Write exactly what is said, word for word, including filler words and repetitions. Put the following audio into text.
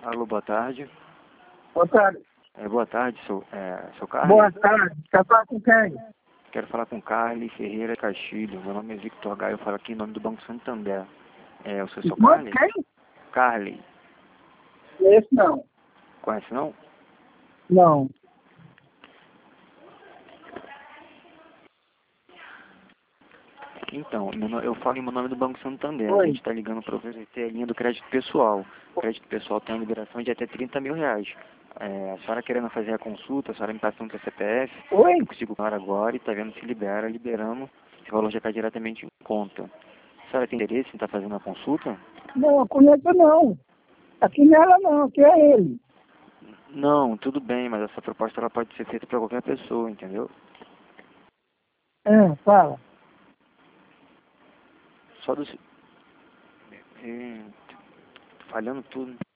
Alô, boa tarde. Boa tarde. É, boa tarde, seu, é, seu Carlos. Boa tarde. Quer falar com quem? Quero falar com Carlos Ferreira Castilho. Meu nome é Victor Gaio, eu falo aqui em nome do Banco Santander. É, o seu, seu Mas Carlos? quem? Carlos. Esse não. Conhece não? Não. Então, meu no- eu falo em meu nome do Banco Santander. A Oi. gente está ligando para oferecer a linha do crédito pessoal. O crédito pessoal tem uma liberação de até trinta mil reais. É, a senhora querendo fazer a consulta, a senhora me passando seu C P F, Oi? eu consigo falar agora e está vendo se libera, liberamos. Esse valor já está diretamente em conta. A senhora tem interesse em estar fazendo a consulta? Não, conheço não. Aqui não é ela não, aqui é ele. Não, tudo bem, mas essa proposta ela pode ser feita para qualquer pessoa, entendeu? É, fala. Só do... É, falhando tudo.